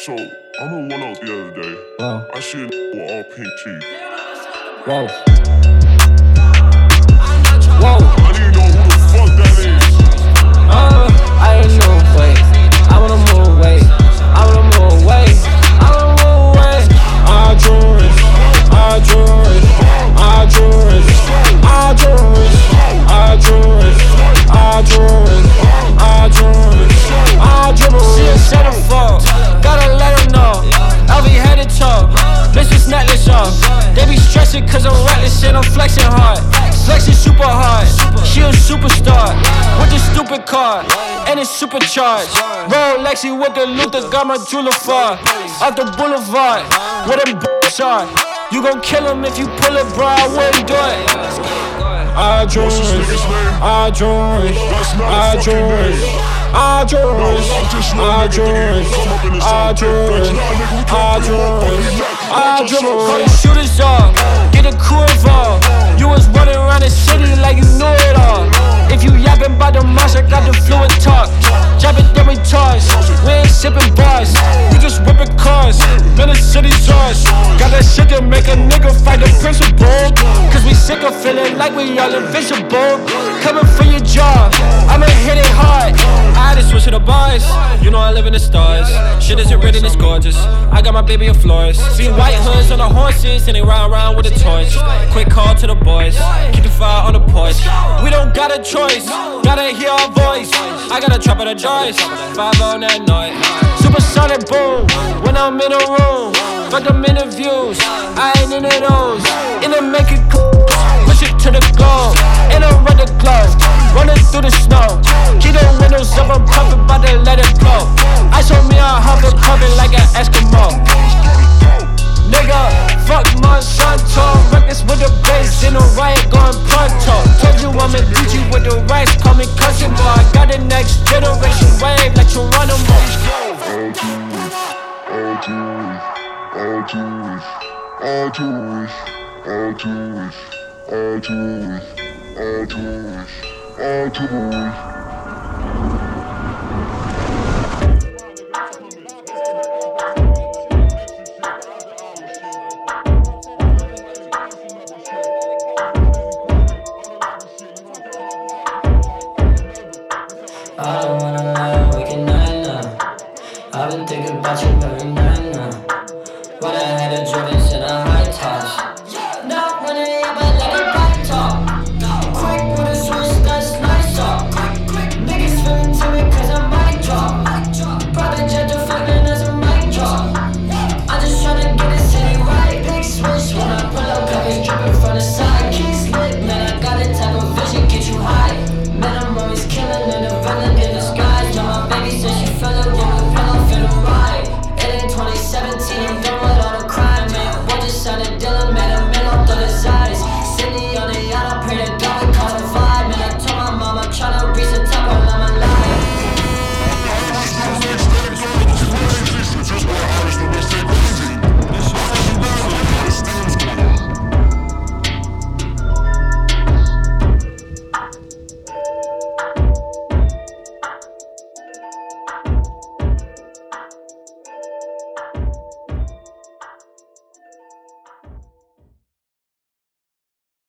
So, I'm in one out the other day. Whoa. I see a with all pink teeth. Whoa. Whoa. I didn't know who the fuck that is. I don't know, wait. I wanna move, wait. I wanna move, wait. I wanna move, wait. I drew it. I drew it. I drew it. I drew it. I drew it. I drew it. I drew it. I drew it. She a centerfold. Gotta let her know. LV head to toe. Bitch, this necklace off. They be stressing cause I'm reckless and I'm flexing hard. Flexing super hard. She a superstar with the stupid car and it's supercharged. Rolexy with the Luther, got my jeweler far. Off the boulevard, where them b****s are. You gon' kill him if you pull it, bro, I wouldn't do it. I drew it, I drew it, I drew it, I drew it, I drew it, I drew it, I drew it, I drew it. Call the shooters off, get a crew involved. You was running around the city like you knew it all. If you yapping about the marsh, I got the fluid talk. Drop it, then we toss. We ain't sipping bars, we just whipping cars. Man, the city's ours. Got that shit to make a nigga fight the principal. Cause we sick of feeling like we all invisible. Coming for your job, I'ma hit it hard. I had to switch to the bars, you know I live in the stars. Shit isn't written, it's gorgeous. I got my baby a florist. See white hoods on the horses and they ride around with a torch. Quick call to the boys, keep the fire on the porch. We don't got a choice, gotta hear our voice. I got a trap of the joys, 5 on that night. Supersonic boom, when I'm in a room. Fuck them interviews, I ain't into those. In the make it cool, push it to the goal. In a red glow, running through the snow. Keep the windows up, I'm puffin', bout to let it blow. I show me a hover, covered like an Eskimo. Nigga, fuck Monsanto. Reckless with the bass, in a riot going pronto. Told you I'm in Gucci with the rice, call me cousin boy. I got the next generation wave like Geronimo. I don't wanna lie, we can night now. I've been thinking about you every night now.